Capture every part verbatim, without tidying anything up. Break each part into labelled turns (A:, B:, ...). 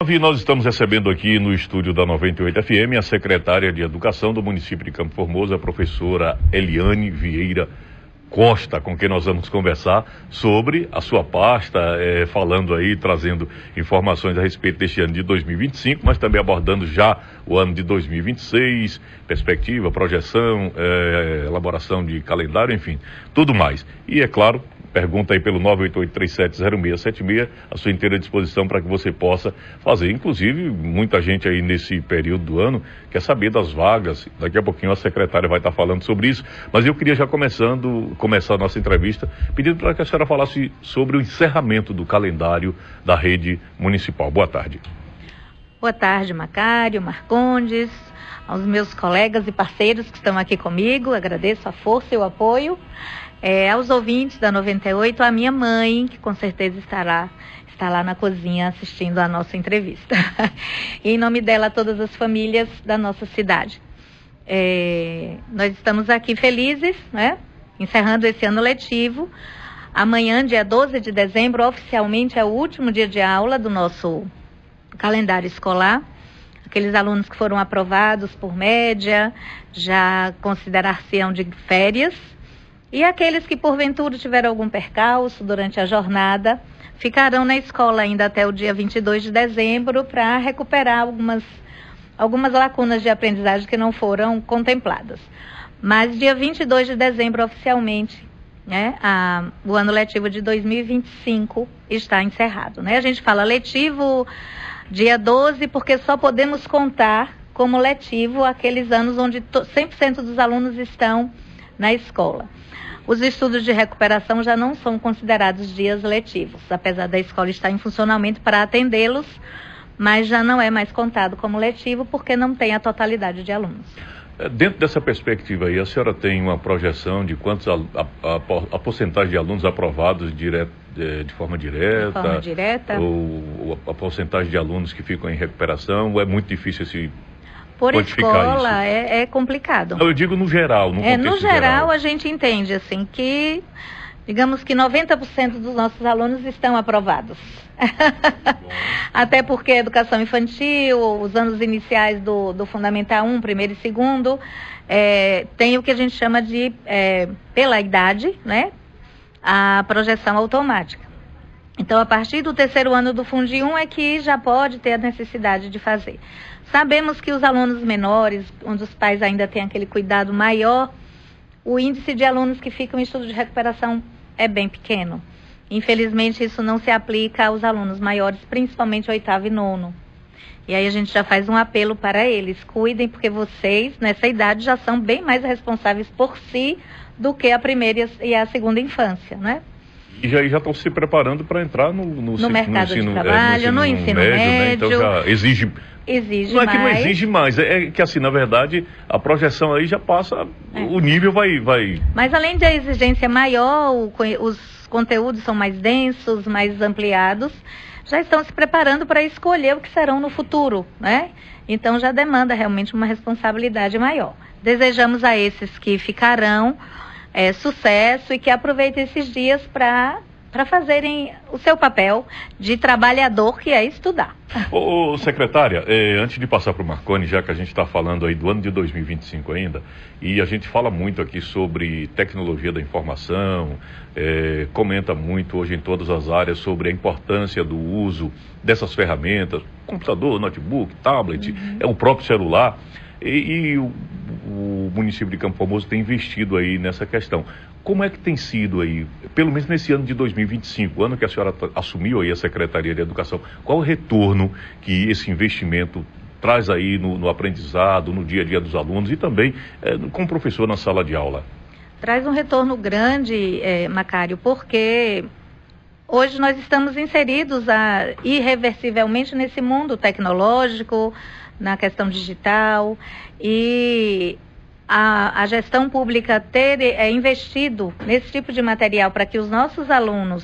A: nove, nós estamos recebendo aqui no estúdio da noventa e oito F M a secretária de Educação do município de Campo Formoso, a professora Eliane Vieira Costa, com quem nós vamos conversar sobre a sua pasta, é, falando aí, trazendo informações a respeito deste ano de dois mil e vinte e cinco, mas também abordando já o ano de dois mil e vinte e seis, perspectiva, projeção, é, elaboração de calendário, enfim, tudo mais. E é claro, pergunta aí pelo nove oito oito, três sete zero seis sete seis, à sua inteira disposição para que você possa fazer. Inclusive, muita gente aí nesse período do ano quer saber das vagas. Daqui a pouquinho a secretária vai estar falando sobre isso. Mas eu queria já começando, começar a nossa entrevista, pedindo para que a senhora falasse sobre o encerramento do calendário da rede municipal. Boa tarde.
B: Boa tarde, Macário, Marcondes, aos meus colegas e parceiros que estão aqui comigo. Agradeço a força e o apoio. É, aos ouvintes da noventa e oito, a minha mãe, que com certeza estará, está lá na cozinha assistindo a nossa entrevista. E em nome dela, a todas as famílias da nossa cidade. É, nós estamos aqui felizes, né? Encerrando esse ano letivo. Amanhã, dia doze de dezembro, oficialmente é o último dia de aula do nosso calendário escolar. Aqueles alunos que foram aprovados por média já considerar-se-ão de férias. E aqueles que porventura tiveram algum percalço durante a jornada, ficarão na escola ainda até o dia vinte e dois de dezembro para recuperar algumas, algumas lacunas de aprendizagem que não foram contempladas. Mas dia vinte e dois de dezembro, oficialmente, né, a, o ano letivo de dois mil e vinte e cinco está encerrado. Né? A gente fala letivo dia doze porque só podemos contar como letivo aqueles anos onde cem por cento dos alunos estão na escola. Os estudos de recuperação já não são considerados dias letivos, apesar da escola estar em funcionamento para atendê-los, mas já não é mais contado como letivo porque não tem a totalidade de alunos.
A: Dentro dessa perspectiva aí, a senhora tem uma projeção de quantos a, a, a, a porcentagem de alunos aprovados direto, de, de forma direta?
B: De forma direta.
A: Ou a porcentagem de alunos que ficam em recuperação? Ou é muito difícil esse...
B: Por escola é, é complicado.
A: Eu digo no geral, no
B: é,
A: contexto
B: No geral,
A: geral,
B: a gente entende assim que, digamos que noventa por cento dos nossos alunos estão aprovados. Até porque a educação infantil, os anos iniciais do, do Fundamental um, primeiro e segundo, é, tem o que a gente chama de, é, pela idade, né, a projeção automática. Então, a partir do terceiro ano do Fundi um é que já pode ter a necessidade de fazer. Sabemos que os alunos menores, onde os pais ainda têm aquele cuidado maior, o índice de alunos que ficam em estudo de recuperação é bem pequeno. Infelizmente, isso não se aplica aos alunos maiores, principalmente oitavo e nono. E aí a gente já faz um apelo para eles. Cuidem, porque vocês, nessa idade, já são bem mais responsáveis por si do que a primeira e a segunda infância, né?
A: E já já estão se preparando para entrar no, no,
B: no mercado
A: no ensino,
B: de trabalho,
A: é, no ensino,
B: no ensino
A: médio,
B: médio.
A: Né? Então já exige...
B: Exige
A: não é
B: mais.
A: que não exige mais, é que assim, na verdade, a projeção aí já passa, é. o nível vai, vai...
B: Mas além da exigência maior, o, os conteúdos são mais densos, mais ampliados, já estão se preparando para escolher o que serão no futuro, né? Então já demanda realmente uma responsabilidade maior. Desejamos a esses que ficarão é, sucesso e que aproveitem esses dias para... para fazerem o seu papel de trabalhador, que é estudar.
A: Ô, ô secretária, é, antes de passar para o Marconi, já que a gente está falando aí do ano de dois mil e vinte e cinco ainda, e a gente fala muito aqui sobre tecnologia da informação, é, comenta muito hoje em todas as áreas sobre a importância do uso dessas ferramentas, computador, notebook, tablet, uhum. é o próprio celular, e, e o, o município de Campo Formoso tem investido aí nessa questão. Como é que tem sido aí, pelo menos nesse ano de dois mil e vinte e cinco, ano que a senhora assumiu aí a Secretaria de Educação, qual o retorno que esse investimento traz aí no, no aprendizado, no dia a dia dos alunos e também é, como professor na sala de aula?
B: Traz um retorno grande, é, Macário, porque hoje nós estamos inseridos a, irreversivelmente nesse mundo tecnológico, na questão digital, e a, a gestão pública ter é, investido nesse tipo de material para que os nossos alunos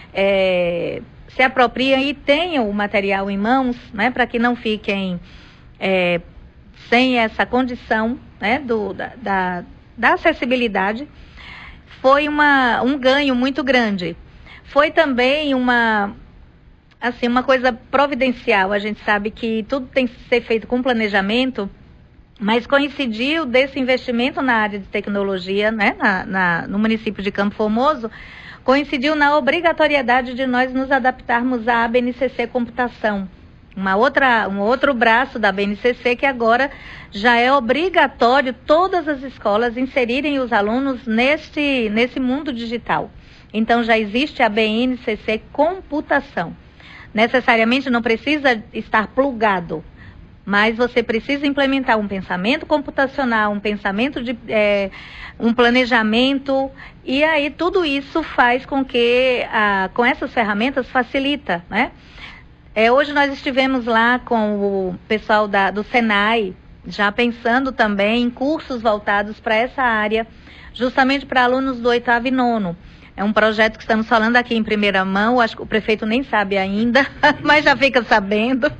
B: é, se apropriem e tenham o material em mãos, né, para que não fiquem é, sem essa condição, né, do, da, da, da acessibilidade, foi uma, um ganho muito grande. Foi também uma, assim, uma coisa providencial. A gente sabe que tudo tem que ser feito com planejamento, mas coincidiu desse investimento na área de tecnologia, né, na, na, no município de Campo Formoso, coincidiu na obrigatoriedade de nós nos adaptarmos à A B N C C Computação. Uma outra, um outro braço da A B N C C que agora já é obrigatório todas as escolas inserirem os alunos nesse, nesse mundo digital. Então já existe a A B N C C Computação. Necessariamente não precisa estar plugado, mas você precisa implementar um pensamento computacional, um pensamento de é, um planejamento, e aí tudo isso faz com que, a, com essas ferramentas, facilita, né? É, hoje nós estivemos lá com o pessoal da, do Senai, já pensando também em cursos voltados para essa área, justamente para alunos do oitavo e nono. É um projeto que estamos falando aqui em primeira mão, acho que o prefeito nem sabe ainda, mas já fica sabendo,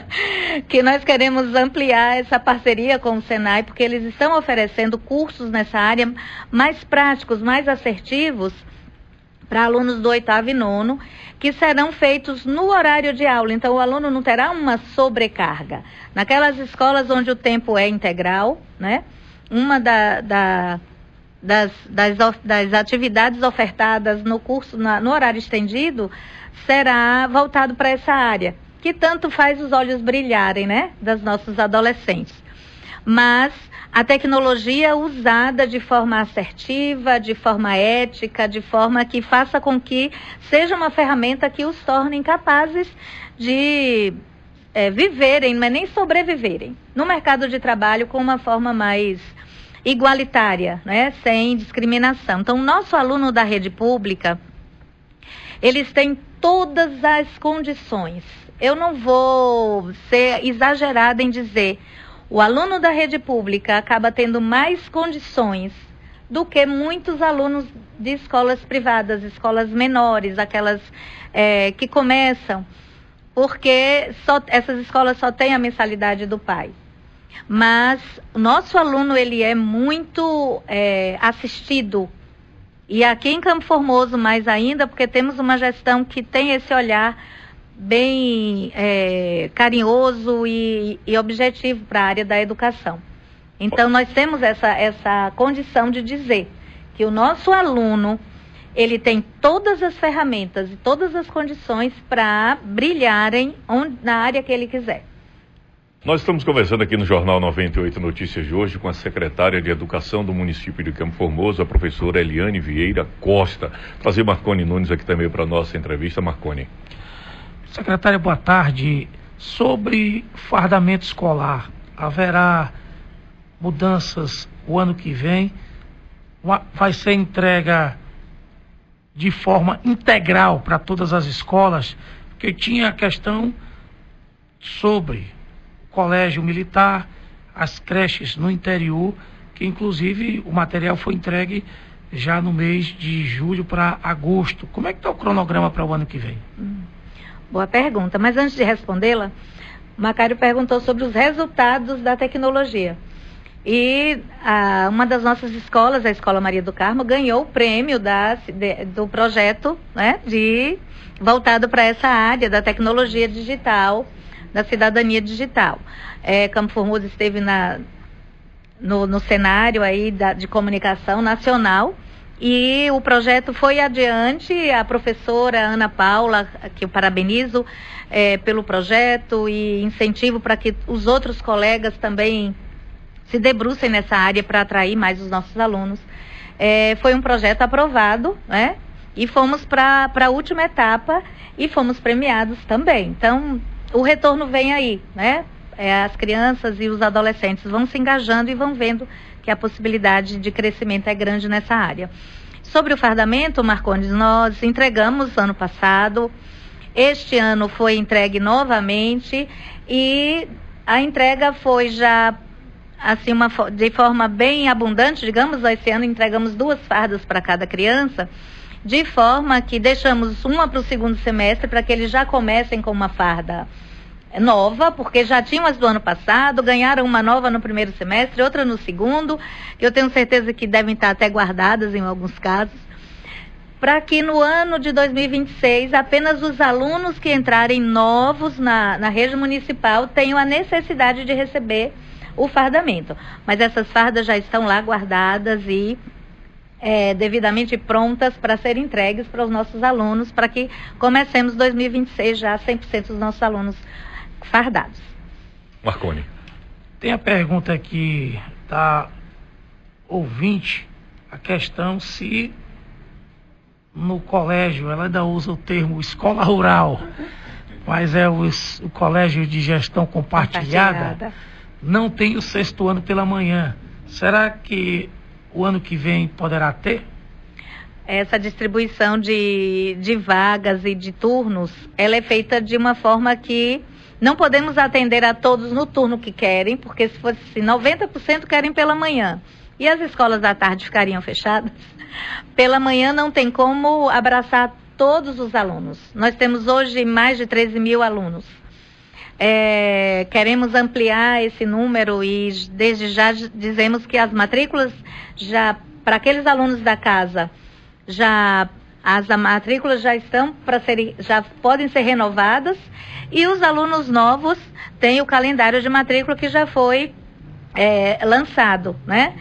B: que nós queremos ampliar essa parceria com o Senai, porque eles estão oferecendo cursos nessa área mais práticos, mais assertivos, para alunos do oitavo e nono, que serão feitos no horário de aula. Então, o aluno não terá uma sobrecarga. Naquelas escolas onde o tempo é integral, né? Uma da, da, das, das, das atividades ofertadas no curso, na, no horário estendido, será voltado para essa área, que tanto faz os olhos brilharem, né? Das nossos adolescentes. Mas a tecnologia usada de forma assertiva, de forma ética, de forma que faça com que seja uma ferramenta que os torne capazes de é, viverem, mas nem sobreviverem, no mercado de trabalho com uma forma mais igualitária, né? Sem discriminação. Então, o nosso aluno da rede pública, eles têm todas as condições. Eu não vou ser exagerada em dizer... O aluno da rede pública acaba tendo mais condições do que muitos alunos de escolas privadas, escolas menores, aquelas é, que começam, porque só, essas escolas só têm a mensalidade do pai. Mas o nosso aluno, ele é muito é, assistido. E aqui em Campo Formoso mais ainda, porque temos uma gestão que tem esse olhar bem é, carinhoso e, e objetivo para a área da educação. Então, nós temos essa, essa condição de dizer que o nosso aluno, ele tem todas as ferramentas e todas as condições para brilharem onde, na área que ele quiser.
A: Nós estamos conversando aqui no Jornal noventa e oito Notícias de hoje com a secretária de Educação do município de Campo Formoso, a professora Eliane Vieira Costa. Trazer Marcone Nunes aqui também para a nossa entrevista. Marcone.
C: Secretária, boa tarde. Sobre fardamento escolar, haverá mudanças o ano que vem? Vai ser entrega de forma integral para todas as escolas? Porque tinha a questão sobre o colégio militar, as creches no interior, que inclusive o material foi entregue já no mês de julho para agosto. Como é que está o cronograma para o ano que vem?
B: Hum. Boa pergunta, mas antes de respondê-la, o Macário perguntou sobre os resultados da tecnologia. E a, uma das nossas escolas, a Escola Maria do Carmo, ganhou o prêmio da, de, do projeto, né, de, voltado para essa área da tecnologia digital, da cidadania digital. É, Campo Formoso esteve na, no, no cenário aí da, de comunicação nacional. E o projeto foi adiante, a professora Ana Paula, que eu parabenizo é, pelo projeto e incentivo para que os outros colegas também se debrucem nessa área para atrair mais os nossos alunos. É, foi um projeto aprovado, né? E fomos para a última etapa e fomos premiados também. Então, o retorno vem aí, né? É, as crianças e os adolescentes vão se engajando e vão vendo que a possibilidade de crescimento é grande nessa área. Sobre o fardamento, Marcondes, nós entregamos ano passado, este ano foi entregue novamente e a entrega foi já assim, uma, de forma bem abundante, digamos, esse ano entregamos duas fardas para cada criança, de forma que deixamos uma para o segundo semestre para que eles já comecem com uma farda nova, porque já tinham as do ano passado, ganharam uma nova no primeiro semestre, outra no segundo, que eu tenho certeza que devem estar até guardadas em alguns casos. para que no ano de dois mil e vinte e seis apenas os alunos que entrarem novos na, na rede municipal tenham a necessidade de receber o fardamento. Mas essas fardas já estão lá guardadas e é, devidamente prontas para serem entregues para os nossos alunos, para que comecemos dois mil e vinte e seis já cem por cento dos nossos alunos fardados.
A: Marconi.
C: Tem a pergunta aqui da ouvinte, a questão se no colégio, ela ainda usa o termo escola rural, mas é o, o colégio de gestão compartilhada, compartilhada, não tem o sexto ano pela manhã. Será que o ano que vem poderá ter?
B: Essa distribuição de, de vagas e de turnos, ela é feita de uma forma que não podemos atender a todos no turno que querem, porque se fosse assim, noventa por cento querem pela manhã, e as escolas da tarde ficariam fechadas. Pela manhã não tem como abraçar todos os alunos. Nós temos hoje mais de treze mil alunos. É, queremos ampliar esse número e desde já dizemos que as matrículas, já para aqueles alunos da casa, já as matrículas já estão para serem, já podem ser renovadas, e os alunos novos têm o calendário de matrícula que já foi é, lançado, né?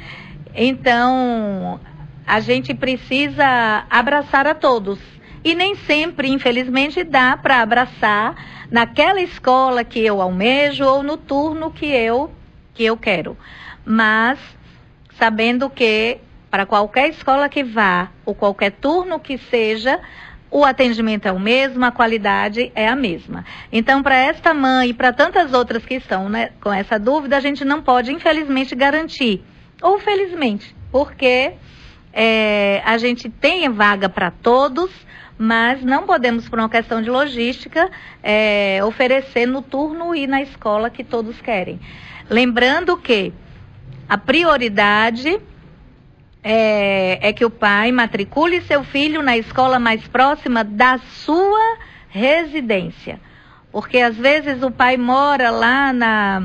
B: Então, a gente precisa abraçar a todos. E nem sempre, infelizmente, dá para abraçar naquela escola que eu almejo ou no turno que eu, que eu quero. Mas, sabendo que para qualquer escola que vá, ou qualquer turno que seja, o atendimento é o mesmo, a qualidade é a mesma. Então, para esta mãe e para tantas outras que estão, né, com essa dúvida, a gente não pode, infelizmente, garantir. Ou felizmente, porque é, a gente tem vaga para todos, mas não podemos, por uma questão de logística, é, oferecer no turno e na escola que todos querem. Lembrando que a prioridade é, é que o pai matricule seu filho na escola mais próxima da sua residência. Porque às vezes o pai mora lá na...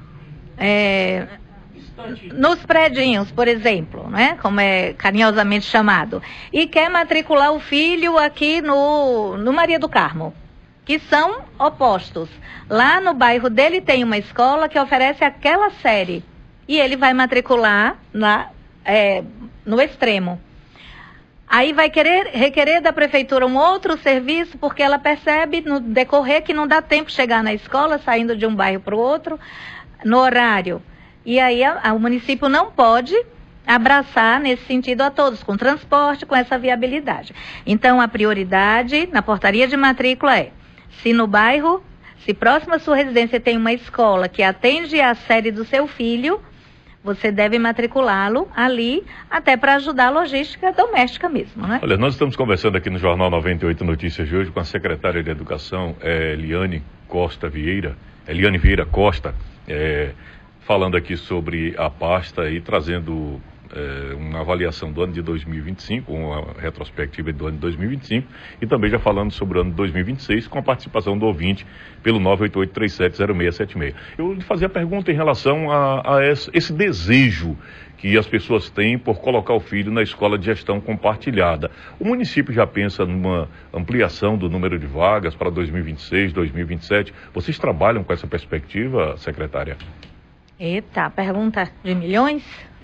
B: É, nos predinhos, por exemplo, né, como é carinhosamente chamado, e quer matricular o filho aqui no, no Maria do Carmo, que são opostos. Lá no bairro dele tem uma escola que oferece aquela série, e ele vai matricular na, é, no extremo. Aí vai querer requerer da prefeitura um outro serviço, porque ela percebe no decorrer que não dá tempo de chegar na escola, saindo de um bairro para o outro, no horário. E aí a, a, o município não pode abraçar nesse sentido a todos, com transporte, com essa viabilidade. Então a prioridade na portaria de matrícula é, se no bairro, se próximo à sua residência tem uma escola que atende a série do seu filho, você deve matriculá-lo ali, até para ajudar a logística doméstica mesmo, né?
A: Olha, nós estamos conversando aqui no Jornal noventa e oito Notícias de hoje com a secretária de Educação, é, Eliane Costa Vieira, Eliane Vieira Costa, é, falando aqui sobre a pasta e trazendo é, uma avaliação do ano de dois mil e vinte e cinco, uma retrospectiva do ano de dois mil e vinte e cinco, e também já falando sobre o ano de dois mil e vinte e seis, com a participação do ouvinte pelo nove oito oito, três sete zero seis sete seis. Eu lhe fazia a pergunta em relação a, a esse, esse desejo que as pessoas têm por colocar o filho na escola de gestão compartilhada. O município já pensa numa ampliação do número de vagas para dois mil e vinte e seis, dois mil e vinte e sete. Vocês trabalham com essa perspectiva, secretária?
B: Eita, pergunta de milhões?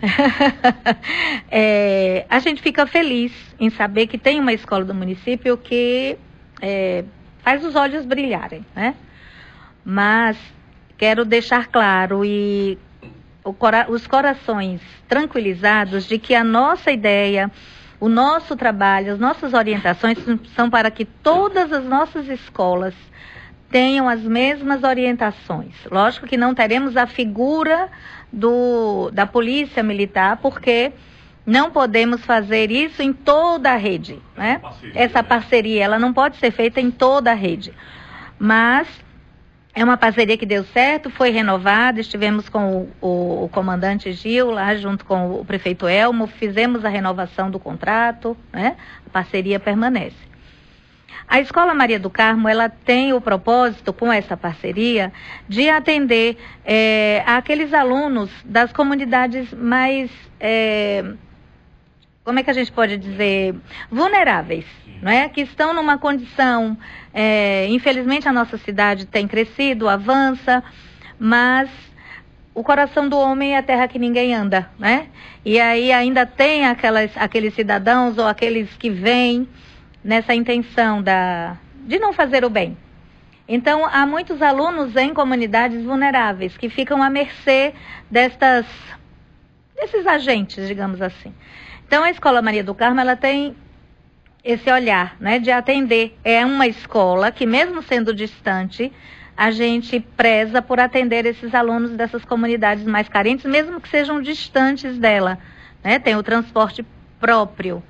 B: é, a gente fica feliz em saber que tem uma escola do município que é, faz os olhos brilharem, né? Mas quero deixar claro e o cora- os corações tranquilizados de que a nossa ideia, o nosso trabalho, as nossas orientações são para que todas as nossas escolas tenham as mesmas orientações. Lógico que não teremos a figura do, da polícia militar, porque não podemos fazer isso em toda a rede, né? Parceria, Essa parceria, ela não pode ser feita em toda a rede. Mas é uma parceria que deu certo, foi renovada, estivemos com o, o, o comandante Gil lá, junto com o prefeito Elmo, fizemos a renovação do contrato, né? A parceria permanece. A Escola Maria do Carmo, ela tem o propósito, com essa parceria, de atender é, aqueles alunos das comunidades mais, é, como é que a gente pode dizer, vulneráveis, não é? Que estão numa condição, é, infelizmente a nossa cidade tem crescido, avança, mas o coração do homem é a terra que ninguém anda, né? E aí ainda tem aquelas, aqueles cidadãos ou aqueles que vêm nessa intenção da, de não fazer o bem. Então, há muitos alunos em comunidades vulneráveis que ficam à mercê destas, desses agentes, digamos assim. Então, a Escola Maria do Carmo, ela tem esse olhar, né, de atender. É uma escola que, mesmo sendo distante, a gente preza por atender esses alunos dessas comunidades mais carentes, mesmo que sejam distantes dela, né? Tem o transporte próprio.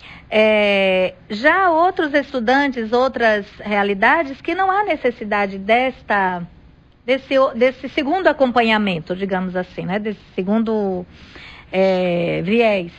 B: É, já outros estudantes, outras realidades, que não há necessidade desta, desse, desse segundo acompanhamento, digamos assim, né? Desse segundo é, viés.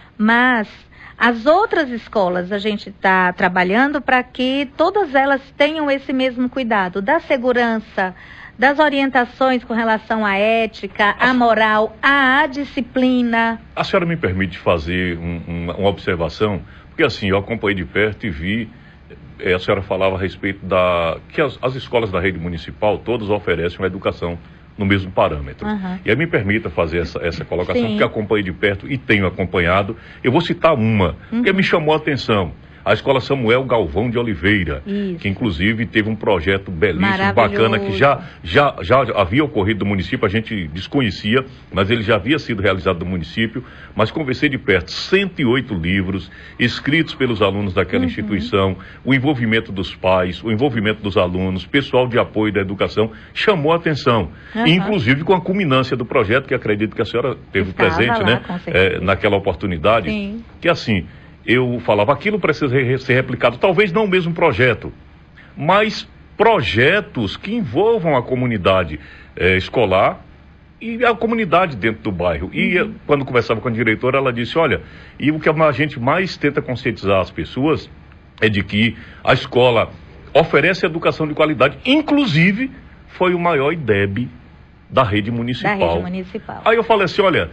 B: Mas as outras escolas a gente está trabalhando para que todas elas tenham esse mesmo cuidado da segurança, das orientações com relação à ética, à moral, à disciplina.
A: A senhora me permite fazer um, uma, uma observação? Porque assim, eu acompanhei de perto e vi, é, a senhora falava a respeito da... que as, as escolas da rede municipal todas oferecem uma educação no mesmo parâmetro. Uhum. E aí me permita fazer essa, essa colocação, Sim. porque acompanhei de perto e tenho acompanhado. Eu vou citar uma, uhum. que me chamou a atenção. A Escola Samuel Galvão de Oliveira, Isso. que inclusive teve um projeto belíssimo, bacana, que já, já, já havia ocorrido do município, a gente desconhecia, mas ele já havia sido realizado do município, mas conversei de perto, cento e oito livros escritos pelos alunos daquela uhum. instituição, o envolvimento dos pais, o envolvimento dos alunos, pessoal de apoio da educação, chamou a atenção, uhum. inclusive com a culminância do projeto, que acredito que a senhora teve Estava presente, lá, né, é, naquela oportunidade, Sim. que assim... eu falava, aquilo precisa ser replicado, talvez não o mesmo projeto, mas projetos que envolvam a comunidade eh, escolar e a comunidade dentro do bairro. E uhum. quando conversava com a diretora, ela disse, olha, e o que a gente mais tenta conscientizar as pessoas é de que a escola oferece educação de qualidade, inclusive foi o maior I D E B da rede municipal.
B: Da rede municipal.
A: Aí eu falei assim, olha...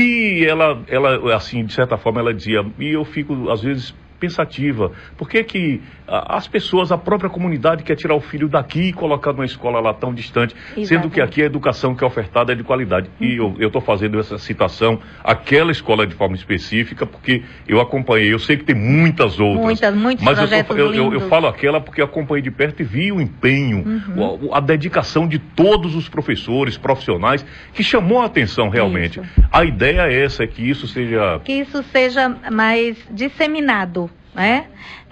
A: E ela, ela, assim, de certa forma, ela dizia, e eu fico, às vezes, pensativa, por que que a, as pessoas, a própria comunidade quer tirar o filho daqui e colocar numa escola lá tão distante, Exatamente. Sendo que aqui a educação que é ofertada é de qualidade. Uhum. E eu estou fazendo essa citação, aquela escola de forma específica, porque eu acompanhei, eu sei que tem muitas outras.
B: Muitas, muitos
A: mas
B: projetos
A: eu, tô, eu, eu, eu falo aquela porque eu acompanhei de perto e vi o empenho, uhum. a, a dedicação de todos os professores, profissionais, que chamou a atenção realmente. Isso. A ideia é essa, é que isso seja...
B: Que isso seja mais disseminado. Né?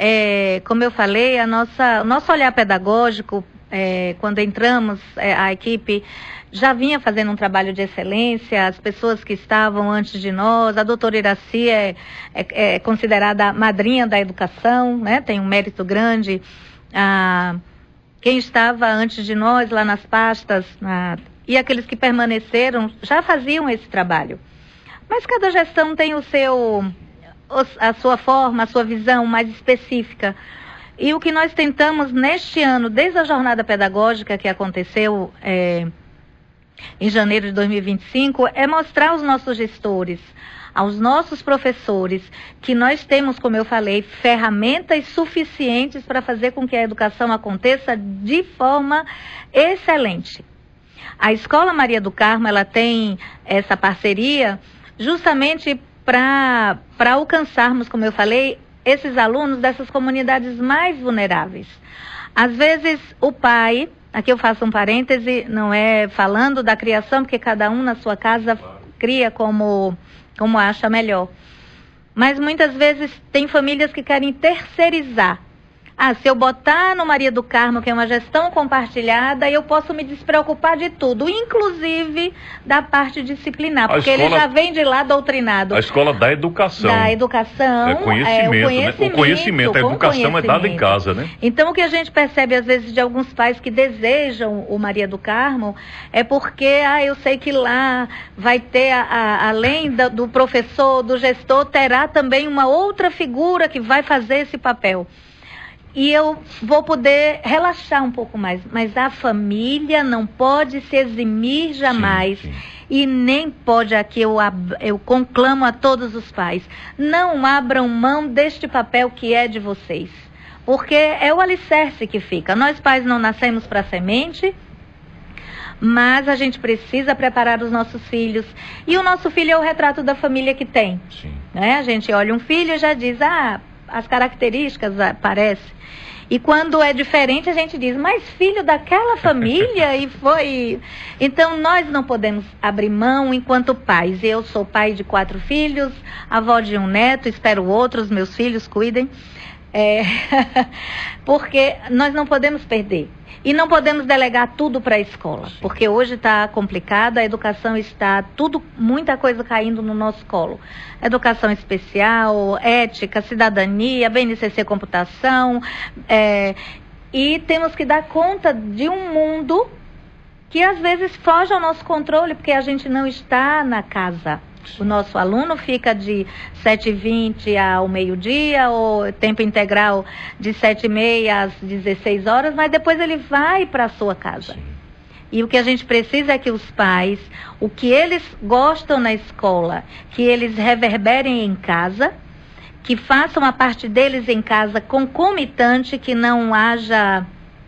B: É, como eu falei, a nossa, o nosso olhar pedagógico, é, quando entramos, é, a equipe já vinha fazendo um trabalho de excelência, as pessoas que estavam antes de nós, a doutora Iraci é, é, é considerada a madrinha da educação, né? Tem um mérito grande. Ah, quem estava antes de nós lá nas pastas, ah, e aqueles que permaneceram, já faziam esse trabalho. Mas cada gestão tem o seu... a sua forma, a sua visão mais específica. E o que nós tentamos neste ano, desde a jornada pedagógica que aconteceu é, em janeiro de dois mil e vinte e cinco, é mostrar aos nossos gestores, aos nossos professores, que nós temos, como eu falei, ferramentas suficientes para fazer com que a educação aconteça de forma excelente. A Escola Maria do Carmo, ela tem essa parceria justamente para para alcançarmos, como eu falei, esses alunos dessas comunidades mais vulneráveis. Às vezes o pai, aqui eu faço um parêntese, não é falando da criação, porque cada um na sua casa cria como, como acha melhor. Mas muitas vezes tem famílias que querem terceirizar. Ah, se eu botar no Maria do Carmo, que é uma gestão compartilhada, eu posso me despreocupar de tudo, inclusive da parte disciplinar, a porque escola, ele já vem de lá doutrinado.
A: A escola da educação.
B: Da educação.
A: É conhecimento, é, o conhecimento, né? O conhecimento, a educação conhecimento. É dada em casa, né?
B: Então, o que a gente percebe, às vezes, de alguns pais que desejam o Maria do Carmo, é porque, ah, eu sei que lá vai ter, a, a, além da, do professor, do gestor, terá também uma outra figura que vai fazer esse papel. E eu vou poder relaxar um pouco mais. Mas a família não pode se eximir jamais. Sim, sim. E nem pode, aqui eu, eu conclamo a todos os pais, não abram mão deste papel que é de vocês. Porque é o alicerce que fica. Nós pais não nascemos para semente, mas a gente precisa preparar os nossos filhos. E o nosso filho é o retrato da família que tem. Sim. Né? A gente olha um filho e já diz, ah, as características aparecem. E quando é diferente, a gente diz, mas filho daquela família e foi... Então, nós não podemos abrir mão enquanto pais. Eu sou pai de quatro filhos, avó de um neto, espero outros, meus filhos cuidem. É... porque nós não podemos perder. E não podemos delegar tudo para a escola, porque hoje está complicado, a educação está tudo, muita coisa caindo no nosso colo. Educação especial, ética, cidadania, B N C C computação, é, e temos que dar conta de um mundo que às vezes foge ao nosso controle, porque a gente não está na casa. O nosso aluno fica de sete e vinte ao meio-dia, ou tempo integral de sete e meia às dezesseis horas, mas depois ele vai para a sua casa. Sim. E o que a gente precisa é que os pais, o que eles gostam na escola, que eles reverberem em casa, que façam a parte deles em casa concomitante, que não haja...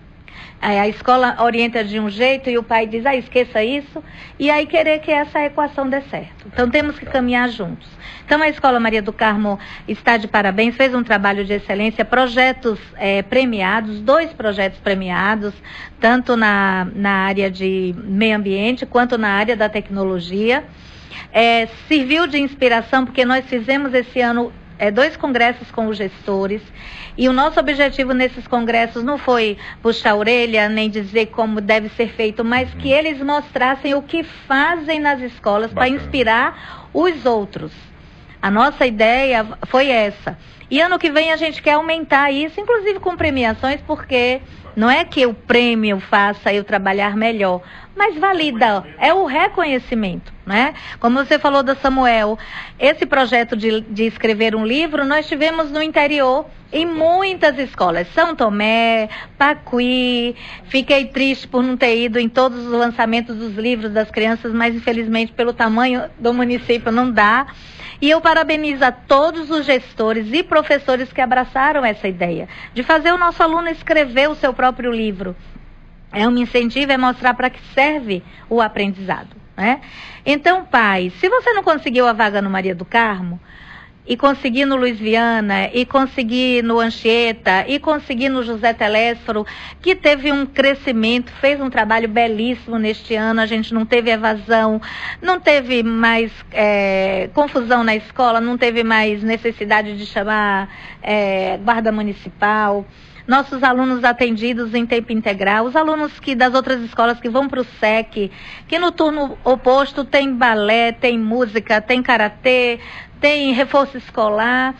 B: A escola orienta de um jeito e o pai diz, ah, esqueça isso, e aí querer que essa equação dê certo. Então temos que caminhar juntos. Então a Escola Maria do Carmo está de parabéns, fez um trabalho de excelência, projetos é, premiados, dois projetos premiados, tanto na, na área de meio ambiente quanto na área da tecnologia. É, serviu de inspiração porque nós fizemos esse ano É, dois congressos com os gestores, e o nosso objetivo nesses congressos não foi puxar a orelha, nem dizer como deve ser feito, mas que eles mostrassem o que fazem nas escolas para inspirar os outros. A nossa ideia foi essa. E ano que vem a gente quer aumentar isso, inclusive com premiações, porque não é que o prêmio faça eu trabalhar melhor, mas valida, é o reconhecimento, né? Como você falou da Samuel, esse projeto de, de escrever um livro, nós tivemos no interior, em muitas escolas, São Tomé, Pacuí. Fiquei triste por não ter ido em todos os lançamentos dos livros das crianças, mas infelizmente pelo tamanho do município não dá. E eu parabenizo a todos os gestores e professores que abraçaram essa ideia de fazer o nosso aluno escrever o seu próprio livro. É um incentivo, é mostrar para que serve o aprendizado, né? Então, pai, se você não conseguiu a vaga no Maria do Carmo, e conseguir no Luiz Viana, e conseguir no Anchieta, e conseguir no José Telésforo, que teve um crescimento, fez um trabalho belíssimo neste ano, a gente não teve evasão, não teve mais é, confusão na escola, não teve mais necessidade de chamar é, guarda municipal. Nossos alunos atendidos em tempo integral, os alunos que das outras escolas que vão para o S E C, que no turno oposto tem balé, tem música, tem karatê, tem reforço escolar.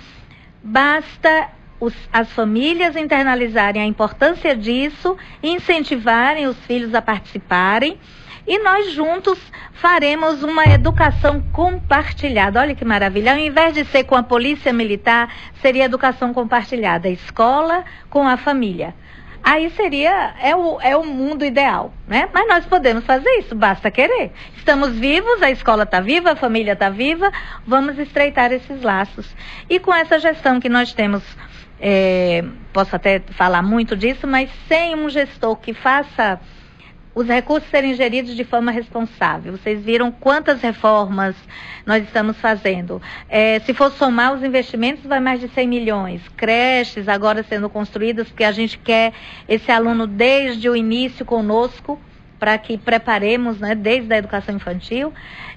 B: Basta os, as famílias internalizarem a importância disso, incentivarem os filhos a participarem, e nós juntos faremos uma educação compartilhada. Olha que maravilha. Ao invés de ser com a polícia militar, seria educação compartilhada. A escola com a família. Aí seria, é o, é o mundo ideal, né? Mas nós podemos fazer isso, basta querer. Estamos vivos, a escola está viva, a família está viva, vamos estreitar esses laços. E com essa gestão que nós temos, é, posso até falar muito disso, mas sem um gestor que faça os recursos serem geridos de forma responsável. Vocês viram quantas reformas nós estamos fazendo. É, se for somar os investimentos, vai mais de cem milhões. Creches agora sendo construídas, porque a gente quer esse aluno desde o início conosco, para que preparemos, né, desde a educação infantil.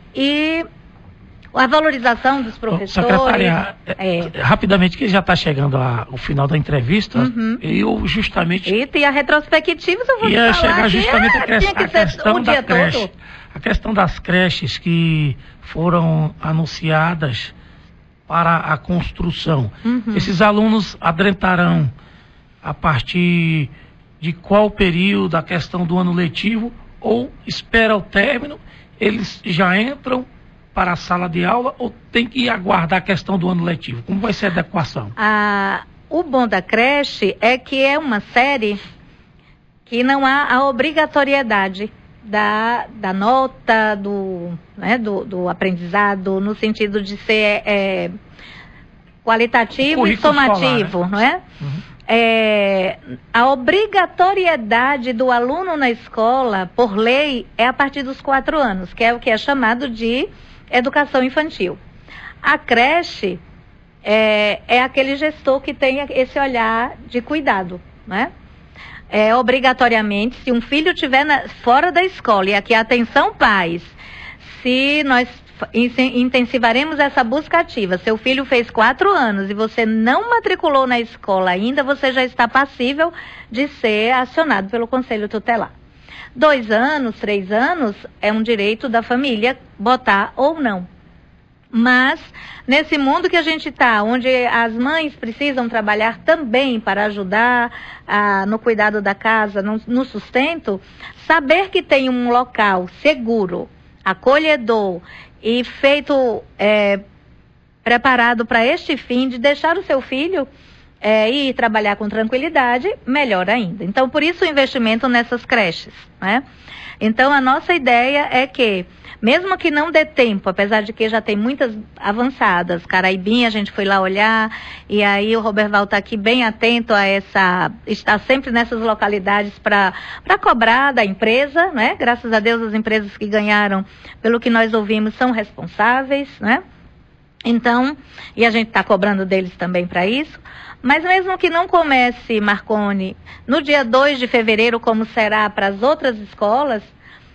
B: E a valorização dos professores.
C: Secretária, é, rapidamente, que já está chegando ao final da entrevista, uhum. eu justamente...
B: Eita, e a retrospectiva, eu vou
C: ia
B: te falar
C: chegar justamente
B: que,
C: a, que a questão
B: um
C: da creche. Todo. A questão das creches que foram anunciadas para a construção. Uhum. Esses alunos adentrarão a partir de qual período, a questão do ano letivo, ou espera o término, eles já entram para a sala de aula, ou tem que aguardar a questão do ano letivo? Como vai ser a adequação?
B: Ah, o bom da creche é que é uma série que não há a obrigatoriedade da, da nota, do, né, do, do aprendizado, no sentido de ser é, qualitativo e somativo, escolar, né? Não é? Uhum. É, a obrigatoriedade do aluno na escola, por lei, é a partir dos quatro anos, que é o que é chamado de educação infantil. A creche é, é aquele gestor que tem esse olhar de cuidado, né? É, obrigatoriamente, se um filho estiver fora da escola, e aqui atenção pais, se nós intensivaremos essa busca ativa, seu filho fez quatro anos e você não matriculou na escola ainda, você já está passível de ser acionado pelo Conselho Tutelar. Dois anos, três anos, é um direito da família botar ou não. Mas, nesse mundo que a gente está, onde as mães precisam trabalhar também para ajudar ah, no cuidado da casa, no, no sustento, saber que tem um local seguro, acolhedor e feito, é, preparado para este fim de deixar o seu filho é, ir trabalhar com tranquilidade, melhor ainda. Então, por isso o investimento nessas creches, né? Então, a nossa ideia é que, mesmo que não dê tempo, apesar de que já tem muitas avançadas, Caraibinha, a gente foi lá olhar, e aí o Roberval está aqui bem atento a essa, está sempre nessas localidades para para cobrar da empresa, né? Graças a Deus as empresas que ganharam, pelo que nós ouvimos, são responsáveis, né? Então, e a gente está cobrando deles também para isso. Mas mesmo que não comece, Marconi, no dia dois de fevereiro, como será para as outras escolas,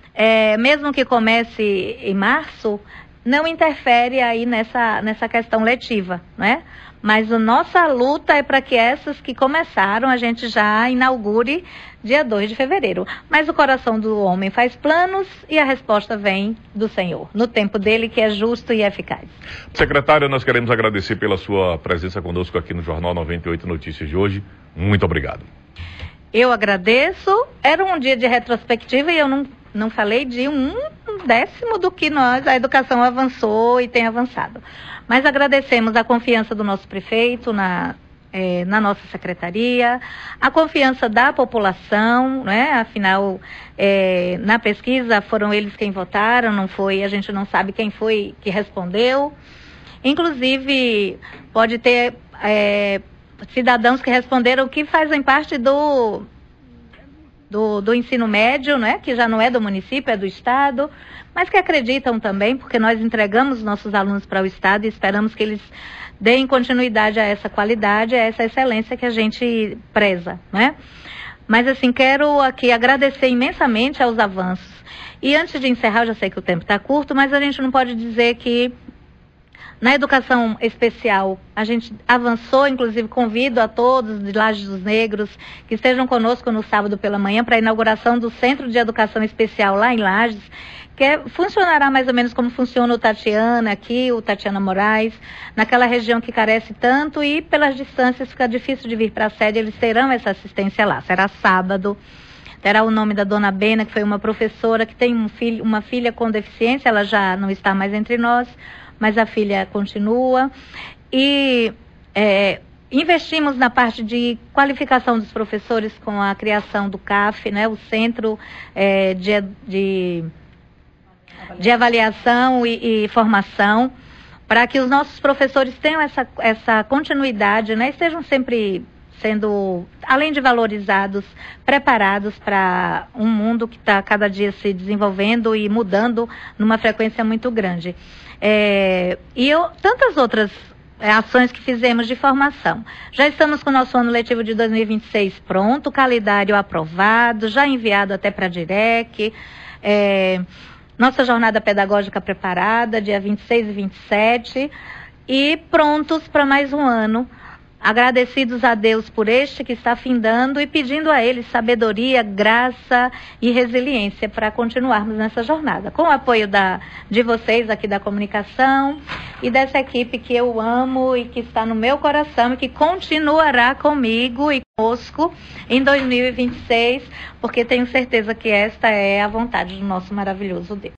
B: é, mesmo que comece em março, não interfere aí nessa, nessa questão letiva, né? Mas a nossa luta é para que essas que começaram, a gente já inaugure dia dois de fevereiro. Mas o coração do homem faz planos e a resposta vem do Senhor, no tempo dele, que é justo e eficaz.
A: Secretária, nós queremos agradecer pela sua presença conosco aqui no Jornal noventa e oito Notícias de hoje. Muito obrigado.
B: Eu agradeço. Era um dia de retrospectiva e eu não, não falei de um décimo do que nós, a educação avançou e tem avançado. Mas agradecemos a confiança do nosso prefeito na, eh, na nossa secretaria, a confiança da população, né? Afinal, eh, na pesquisa foram eles quem votaram, não foi, a gente não sabe quem foi que respondeu. Inclusive, pode ter eh, cidadãos que responderam que fazem parte do, do, do ensino médio, né? Que já não é do município, é do estado, mas que acreditam também, porque nós entregamos nossos alunos para o estado e esperamos que eles deem continuidade a essa qualidade, a essa excelência que a gente preza, né? Mas assim, quero aqui agradecer imensamente aos avanços. E antes de encerrar, eu já sei que o tempo está curto, mas a gente não pode dizer que na educação especial a gente avançou, inclusive convido a todos de Lajes dos Negros que estejam conosco no sábado pela manhã para a inauguração do Centro de Educação Especial lá em Lajes, que é, funcionará mais ou menos como funciona o Tatiana aqui, o Tatiana Moraes, naquela região que carece tanto e pelas distâncias fica difícil de vir para a sede, eles terão essa assistência lá. Será sábado, terá o nome da dona Bena, que foi uma professora que tem um filho, uma filha com deficiência, ela já não está mais entre nós, mas a filha continua. E é, investimos na parte de qualificação dos professores com a criação do C A F, né, o Centro é, de... de de avaliação e, e formação, para que os nossos professores tenham essa, essa continuidade, né? Estejam sempre sendo, além de valorizados, preparados para um mundo que está cada dia se desenvolvendo e mudando numa frequência muito grande. É, e eu, tantas outras é, ações que fizemos de formação. Já estamos com o nosso ano letivo de dois mil e vinte e seis pronto, calendário aprovado, já enviado até para a Direc, é, nossa jornada pedagógica preparada, dia vinte e seis e vinte e sete, e prontos para mais um ano. Agradecidos a Deus por este que está findando e pedindo a Ele sabedoria, graça e resiliência para continuarmos nessa jornada. Com o apoio da, de vocês aqui da comunicação e dessa equipe que eu amo e que está no meu coração e que continuará comigo e conosco em dois mil e vinte e seis, porque tenho certeza que esta é a vontade do nosso maravilhoso Deus.